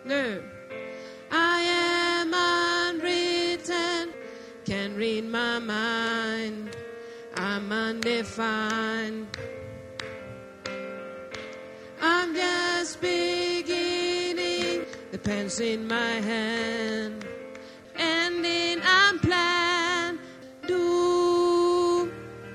No. I am unwritten, can't read my mind. I'm undefined. I'm just beginning, the pen's in my hand. Ending unplanned. Do.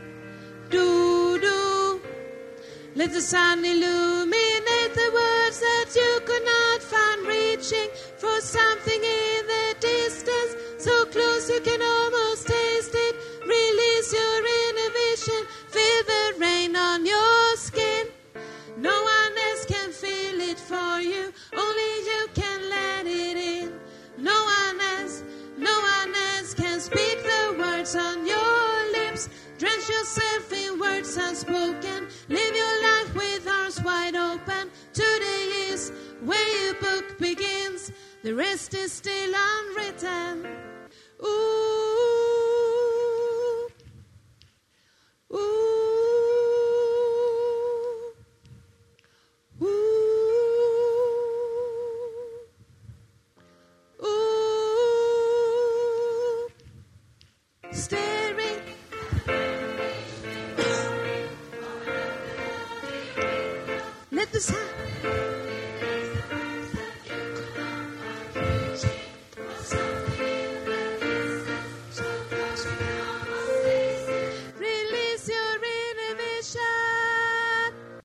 Let the sun illuminate the words that you could not find, reaching for something in the distance, so close you can almost taste it. Release your inhibition, feel the rain on your skin. No one else can feel it for you, only you can let it in. No one else can speak the words on your lips. Drench yourself in words unspoken. Live your life with arms wide open. Today is where your book begins. The rest is still unwritten. Ooh. Ooh. Ooh. Ooh. Staring. Let the sun